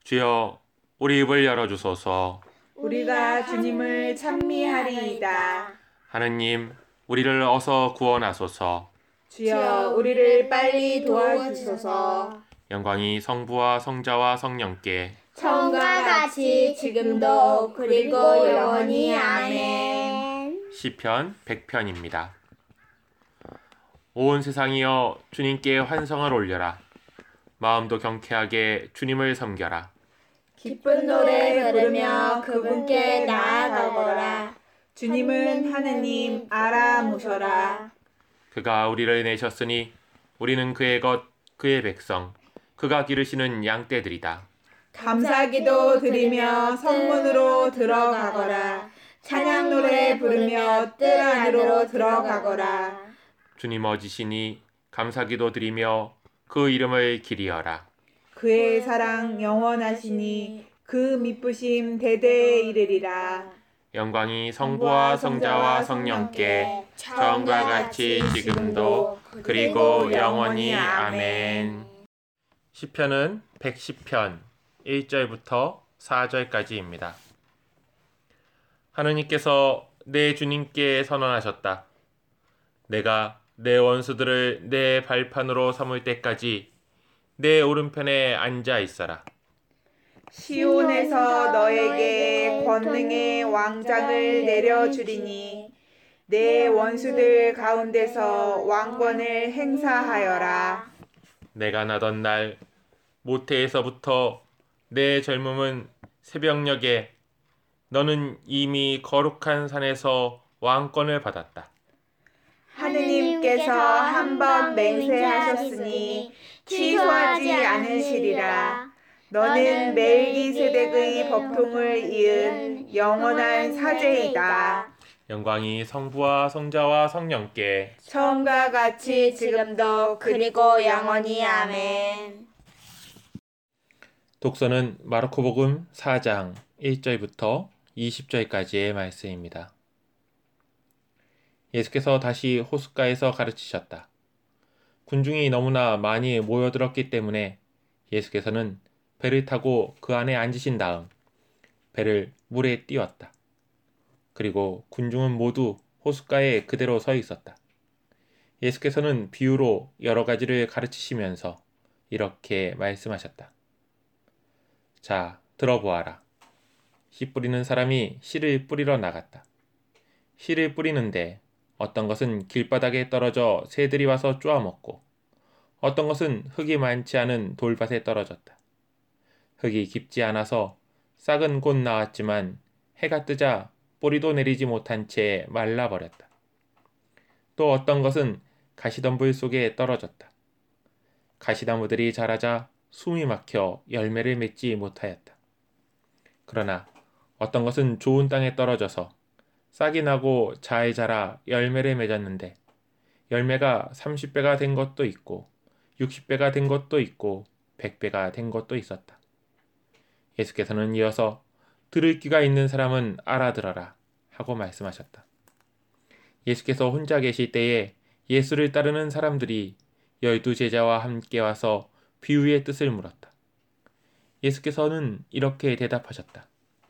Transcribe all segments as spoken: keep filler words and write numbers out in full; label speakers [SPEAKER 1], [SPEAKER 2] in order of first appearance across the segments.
[SPEAKER 1] 주여, 우리 입을 열어주소서.
[SPEAKER 2] 우리가 주님을 찬미하리이다.
[SPEAKER 1] 하느님, 우리를 어서 구원하소서.
[SPEAKER 2] 주여, 우리를 빨리 도와주소서.
[SPEAKER 1] 영광이 성부와 성자와 성령께
[SPEAKER 3] 처음과 같이 지금도 그리고 영원히 아멘.
[SPEAKER 1] 시편 백 편입니다. 온 세상이여 주님께 환성을 올려라. 마음도 경쾌하게 주님을 섬겨라.
[SPEAKER 3] 기쁜 노래 부르며 그분께 나아가거라.
[SPEAKER 2] 주님은 하느님 알아보셔라.
[SPEAKER 1] 그가 우리를 내셨으니 우리는 그의 것, 그의 백성, 그가 기르시는 양떼들이다.
[SPEAKER 2] 감사기도 드리며 성문으로 들어가거라. 찬양 노래 부르며 뜰 안으로 들어가거라.
[SPEAKER 1] 주님 어지시니 감사기도 드리며 그 이름을 기리어라.
[SPEAKER 2] 그의 사랑 영원하시니 그 미쁘심 대대에 이르리라.
[SPEAKER 1] 영광이 성부와 성자와 성령께 처음과 같이 지금도 그리고 영원히 아멘. 시편은 백십 편 일 절부터 사 절까지입니다. 하느님께서 내 주님께 선언하셨다. 내가 내 원수들을 내 발판으로 삼을 때까지 내 오른편에 앉아 있어라.
[SPEAKER 2] 시온에서 너에게 권능의 왕장을 내려주리니 내 원수들 가운데서 왕권을 행사하여라.
[SPEAKER 1] 내가 나던 날 모태에서부터 내 젊음은 새벽녘에 너는 이미 거룩한 산에서 왕권을 받았다.
[SPEAKER 2] 하느님께서 한 번 맹세하셨으니 취소하지 않으시리라. 너는 멜기세덱의 법통을 이은 영원한 사제이다.
[SPEAKER 1] 영광이 성부와 성자와 성령께
[SPEAKER 2] 처음과 같이 지금도
[SPEAKER 3] 그리고 영원히 아멘.
[SPEAKER 1] 독서는 마르코복음 사 장 일 절부터 이십 절까지의 말씀입니다. 예수께서 다시 호숫가에서 가르치셨다. 군중이 너무나 많이 모여들었기 때문에 예수께서는 배를 타고 그 안에 앉으신 다음 배를 물에 띄웠다. 그리고 군중은 모두 호숫가에 그대로 서 있었다. 예수께서는 비유로 여러 가지를 가르치시면서 이렇게 말씀하셨다. 자, 들어보아라. 씨 뿌리는 사람이 씨를 뿌리러 나갔다. 씨를 뿌리는데 어떤 것은 길바닥에 떨어져 새들이 와서 쪼아먹고 어떤 것은 흙이 많지 않은 돌밭에 떨어졌다. 흙이 깊지 않아서 싹은 곧 나왔지만 해가 뜨자 뿌리도 내리지 못한 채 말라버렸다. 또 어떤 것은 가시덤불 속에 떨어졌다. 가시나무들이 자라자 숨이 막혀 열매를 맺지 못하였다. 그러나 어떤 것은 좋은 땅에 떨어져서 싹이 나고 잘 자라 열매를 맺었는데 열매가 삼십 배가 된 것도 있고 육십 배가 된 것도 있고 백 배가 된 것도 있었다. 예수께서는 이어서 들을 귀가 있는 사람은 알아들어라 하고 말씀하셨다. 예수께서 혼자 계실 때에 예수를 따르는 사람들이 열두 제자와 함께 와서 비유의 뜻을 물었다. 예수께서는 이렇게 대답하셨다.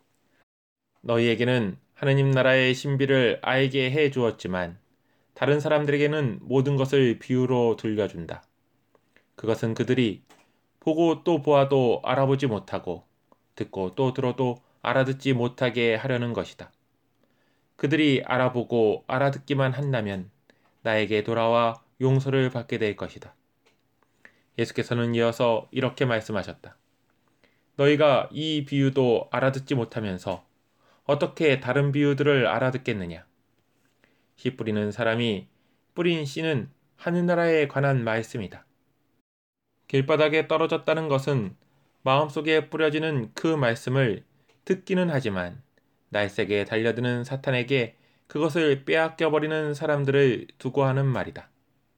[SPEAKER 1] 너희에게는 하느님 나라의 신비를 알게 해 주었지만 다른 사람들에게는 모든 것을 비유로 들려준다. 그것은 그들이 보고 또 보아도 알아보지 못하고 듣고 또 들어도 알아듣지 못하게 하려는 것이다. 그들이 알아보고 알아듣기만 한다면 나에게 돌아와 용서를 받게 될 것이다. 예수께서는 이어서 이렇게 말씀하셨다. 너희가 이 비유도 알아듣지 못하면서 어떻게 다른 비유들을 알아듣겠느냐? 씨 뿌리는 사람이 뿌린 씨는 하늘나라에 관한 말씀이다. 길바닥에 떨어졌다는 것은 마음속에 뿌려지는 그 말씀을 듣기는 하지만 날쌔게 달려드는 사탄에게 그것을 빼앗겨버리는 사람들을 두고 하는 말이다.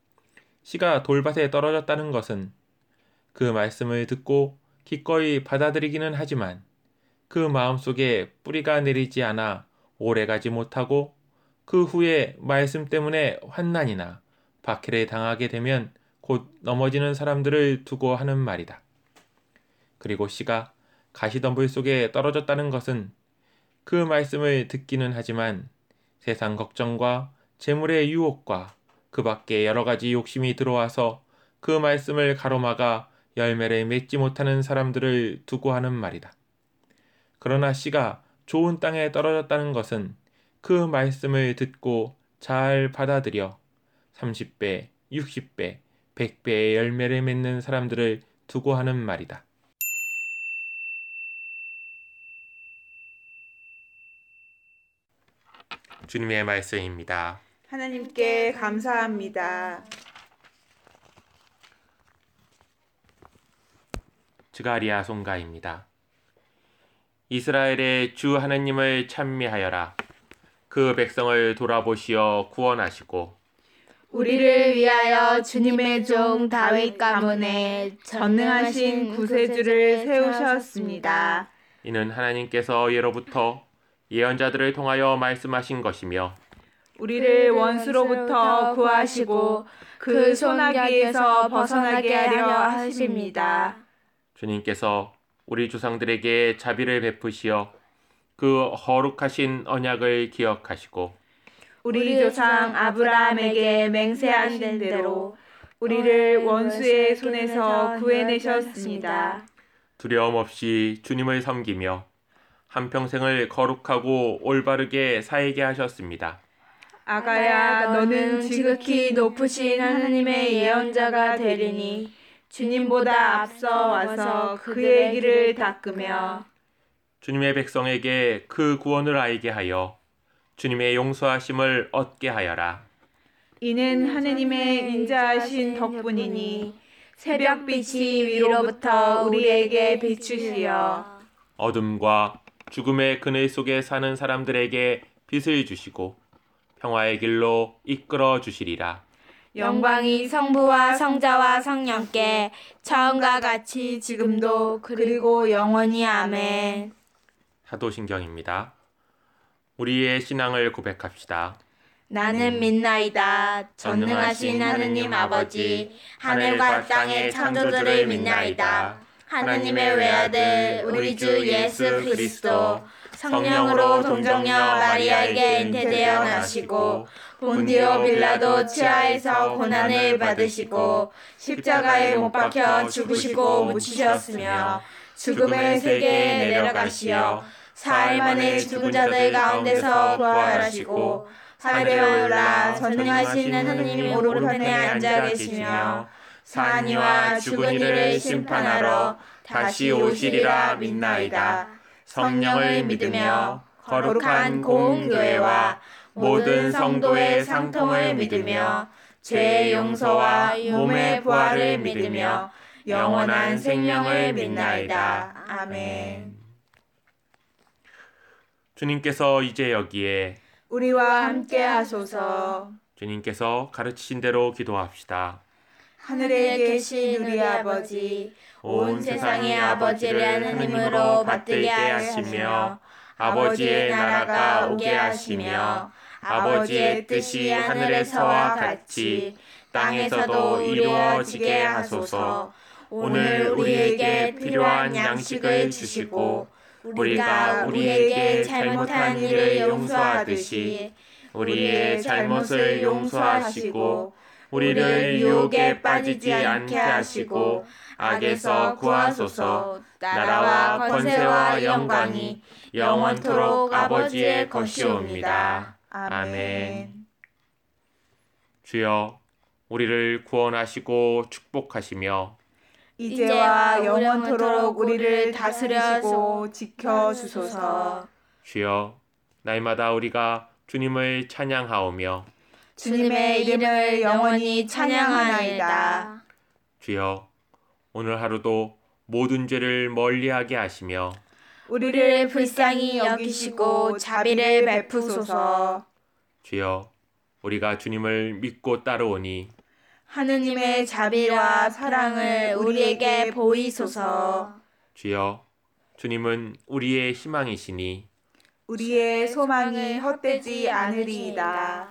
[SPEAKER 1] 씨가 돌밭에 떨어졌다는 것은 그 말씀을 듣고 기꺼이 받아들이기는 하지만 그 마음속에 뿌리가 내리지 않아 오래가지 못하고 그 후에 말씀 때문에 환난이나 박해를 당하게 되면 곧 넘어지는 사람들을 두고 하는 말이다. 그리고 씨가 가시덤불 속에 떨어졌다는 것은 그 말씀을 듣기는 하지만 세상 걱정과 재물의 유혹과 그 밖에 여러 가지 욕심이 들어와서 그 말씀을 가로막아 열매를 맺지 못하는 사람들을 두고 하는 말이다. 그러나 씨가 좋은 땅에 떨어졌다는 것은 그 말씀을 듣고 잘 받아들여 삼십 배, 육십 배, 백 배의 열매를 맺는 사람들을 두고 하는 말이다. 주님의 말씀입니다.
[SPEAKER 2] 하나님께 감사합니다.
[SPEAKER 1] 즈가리야 송가입니다. 이스라엘의 주 하나님을 찬미하여라. 그 백성을 돌아보시어 구원하시고
[SPEAKER 3] 우리를 위하여 주님의 종 다윗 가문에
[SPEAKER 2] 전능하신 구세주를 세우셨습니다.
[SPEAKER 1] 이는 하나님께서 예로부터 예언자들을 통하여 말씀하신 것이며
[SPEAKER 2] 우리를 원수로부터 구하시고 그 소나기에서 벗어나게 하려 하십니다.
[SPEAKER 1] 주님께서 우리 조상들에게 자비를 베푸시어 그 거룩하신 언약을 기억하시고
[SPEAKER 2] 우리 조상 아브라함에게 맹세하신 대로 우리를 원수의 손에서 구해내셨습니다.
[SPEAKER 1] 두려움 없이 주님을 섬기며 한평생을 거룩하고 올바르게 살게 하셨습니다.
[SPEAKER 2] 아가야, 너는 지극히 높으신 하나님의 예언자가 되리니 주님보다 앞서 와서 그의 길을 닦으며
[SPEAKER 1] 주님의 백성에게 그 구원을 알게 하여 주님의 용서하심을 얻게 하여라.
[SPEAKER 2] 이는 하느님의 인자하신 덕분이니 새벽빛이 위로부터 우리에게 비추시어
[SPEAKER 1] 어둠과 죽음의 그늘 속에 사는 사람들에게 빛을 주시고 평화의 길로 이끌어 주시리라.
[SPEAKER 3] 영광이 성부와 성자와 성령께 처음과 같이 지금도 그리고 영원히 아멘.
[SPEAKER 1] 사도신경입니다. 우리의 신앙을 고백합시다.
[SPEAKER 3] 나는 믿나이다. 전능하신 하느님 아버지, 하늘과 땅의 창조주를 믿나이다. 하느님의 외아들 우리 주 예수 그리스도 성령으로 동정녀 마리아에게 잉태되어 나시고 본디오 빌라도 치하에서 고난을 받으시고 십자가에 못 박혀 죽으시고 묻히셨으며 죽음의 세계에 내려가시어 사흘 만에 죽은 자들 가운데서 부활하시고 하늘에 올라 전능하신 하느님 오른편에 앉아 계시며 사한 이와 죽은 이를 심판하러 다시 오시리라 믿나이다. 성령을 믿으며 거룩한 공교회와 모든 성도의 상통을 믿으며 죄의 용서와 몸의 부활을 믿으며 영원한 생명을 믿나이다. 아멘.
[SPEAKER 1] 주님께서 이제 여기에
[SPEAKER 2] 우리와 함께 하소서.
[SPEAKER 1] 주님께서 가르치신 대로 기도합시다.
[SPEAKER 2] 하늘에 계신 우리 아버지,
[SPEAKER 3] 온 세상의 아버지를 하느님으로 받들게 하시며 아버지의 나라가 오게 하시며 아버지의 뜻이 하늘에서와 같이 땅에서도 이루어지게 하소서. 오늘 우리에게 필요한 양식을 주시고 우리가 우리에게 잘못한 일을 용서하듯이 우리의 잘못을 용서하시고 우리를 유혹에 빠지지 않게 하시고 악에서 구하소서. 나라와 권세와 영광이 영원토록 아버지의 것이옵니다.
[SPEAKER 2] 아멘.
[SPEAKER 1] 주여, 우리를 구원하시고 축복하시며
[SPEAKER 2] 이제와 영원토록 우리를 다스리시고 지켜주소서.
[SPEAKER 1] 주여, 날마다 우리가 주님을 찬양하오며
[SPEAKER 2] 주님의 이름을 영원히 찬양하나이다.
[SPEAKER 1] 주여, 오늘 하루도 모든 죄를 멀리하게 하시며
[SPEAKER 2] 우리를 불쌍히 여기시고 자비를 베푸소서.
[SPEAKER 1] 주여, 우리가 주님을 믿고 따르오니
[SPEAKER 2] 하느님의 자비와 사랑을 우리에게 보이소서.
[SPEAKER 1] 주여, 주님은 우리의 희망이시니
[SPEAKER 2] 우리의 소망이 헛되지 않으리이다.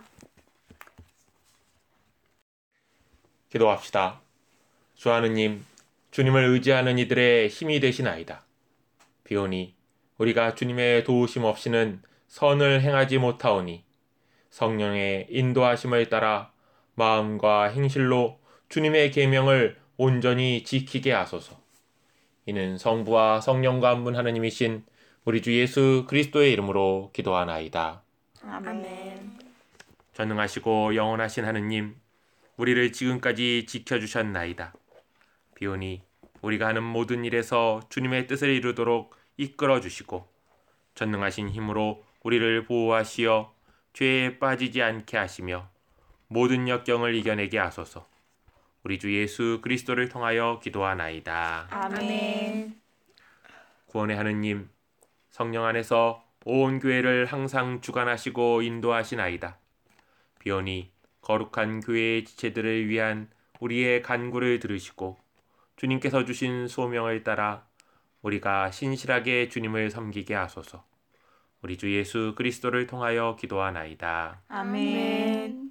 [SPEAKER 1] 기도합시다. 주 하느님, 주님을 의지하는 이들의 힘이 되시나이다. 비오니 우리가 주님의 도우심 없이는 선을 행하지 못하오니 성령의 인도하심을 따라 마음과 행실로 주님의 계명을 온전히 지키게 하소서. 이는 성부와 성령과 한 분 하나님이신 우리 주 예수 그리스도의 이름으로 기도하나이다.
[SPEAKER 2] 아멘.
[SPEAKER 1] 전능하시고 영원하신 하느님, 우리를 지금까지 지켜주셨나이다. 비오니 우리가 하는 모든 일에서 주님의 뜻을 이루도록 이끌어 주시고 전능하신 힘으로 우리를 보호하시어 죄에 빠지지 않게 하시며 모든 역경을 이겨내게 하소서. 우리 주 예수 그리스도를 통하여 기도하나이다.
[SPEAKER 2] 아멘.
[SPEAKER 1] 구원의 하느님, 성령 안에서 온 교회를 항상 주관하시고 인도하시나이다. 비오니 거룩한 교회의 지체들을 위한 우리의 간구를 들으시고 주님께서 주신 소명을 따라 우리가 신실하게 주님을 섬기게 하소서. 우리 주 예수 그리스도를 통하여 기도하나이다.
[SPEAKER 2] 아멘.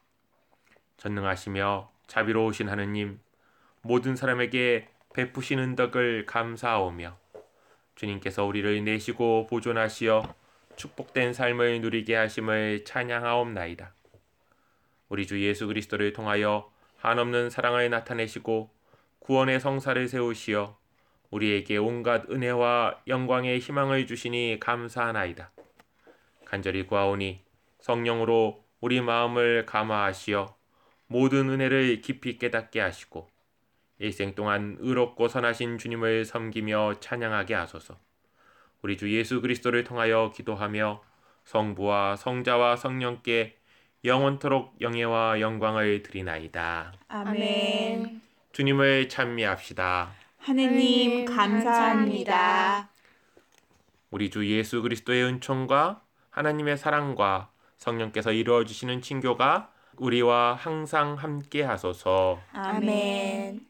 [SPEAKER 1] 전능하시며 자비로우신 하느님, 모든 사람에게 베푸시는 덕을 감사하오며 주님께서 우리를 내시고 보존하시어 축복된 삶을 누리게 하심을 찬양하옵나이다. 우리 주 예수 그리스도를 통하여 한없는 사랑을 나타내시고 구원의 성사를 세우시어 우리에게 온갖 은혜와 영광의 희망을 주시니 감사하나이다. 간절히 구하오니 성령으로 우리 마음을 감화하시어 모든 은혜를 깊이 깨닫게 하시고 일생 동안 의롭고 선하신 주님을 섬기며 찬양하게 하소서. 우리 주 예수 그리스도를 통하여 기도하며 성부와 성자와 성령께 영원토록 영예와 영광을 드리나이다.
[SPEAKER 2] 아멘.
[SPEAKER 1] 주님을 찬미합시다.
[SPEAKER 2] 하느님 감사합니다.
[SPEAKER 1] 우리 주 예수 그리스도의 은총과 하나님의 사랑과 성령께서 이루어 주시는 친교가 우리와 항상 함께 하소서.
[SPEAKER 2] 아멘.